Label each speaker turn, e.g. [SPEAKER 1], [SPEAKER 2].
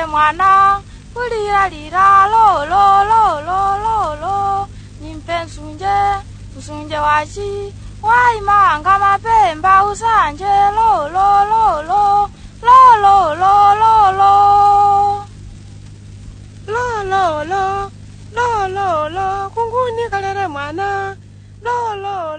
[SPEAKER 1] nikalele mwana kulira lira lo lo lo lo lo lo nimpe msunje wachi waimanga mapemba usanje lo lo lo lo lo lo lo lo lo
[SPEAKER 2] lo lo lo lo lo lo kungu nikalele mwana lo lo